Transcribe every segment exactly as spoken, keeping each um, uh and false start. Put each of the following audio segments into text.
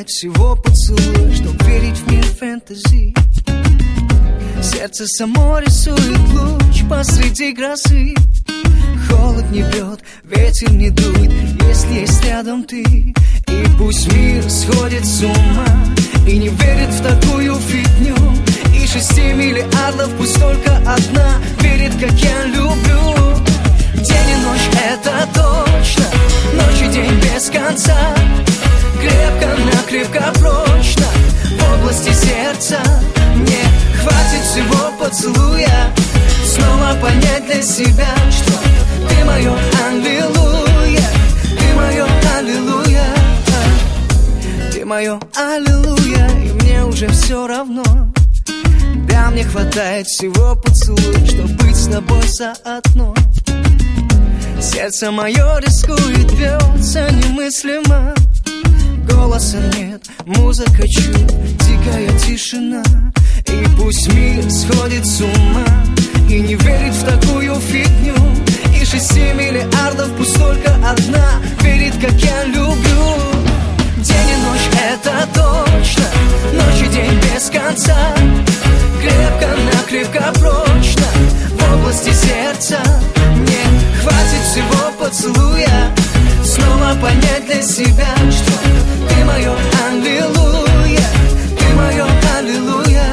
хватает всего поцелуя, чтоб верить в мир фэнтези. Сердце само рисует луч посреди грозы. Холод не бьет, ветер не дует, если есть рядом ты. И пусть мир сходит с ума и не верит в такую фигню. И шести миллиардов, пусть только одна верит, как я люблю. День и ночь, это точно, ночь и день без конца. Крепко-накрепко прочно в области сердца. Мне хватит всего поцелуя, снова понять для себя, что ты мое аллилуйя, ты мое аллилуйя, ты мое аллилуйя. И мне уже все равно, да, мне хватает всего поцелуя, чтоб быть с тобой заодно. Сердце мое рискует, бьется немыслимо. Голоса нет, музыка чуть, дикая тишина. И пусть мир сходит с ума и не верит в такую фигню. И шести миллиардов, пусть только одна верит, как я люблю. День и ночь, это точно, ночь и день без конца. Крепко-накрепко прочно в области сердца. Мне хватит всего поцелуя, снова понять для себя, что ты мое аллилуйя, ты мое аллилуйя.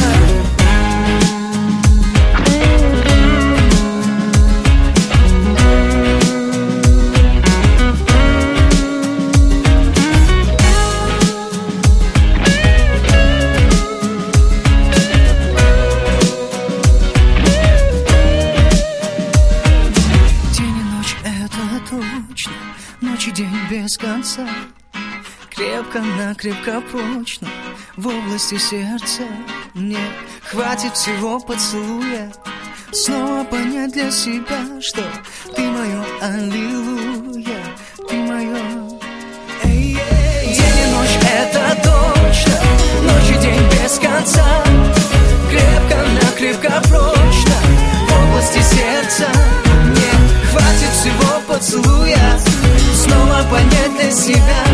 Ночь и день без конца, крепко-накрепко прочно в области сердца. Мне хватит всего поцелуя, снова понять для себя, что ты мое аллилуйя, ты мое. День и ночь, это точно, ночь и день без конца. Крепко-накрепко прочно в области сердца. Мне хватит всего поцелуя, снова понять для себя,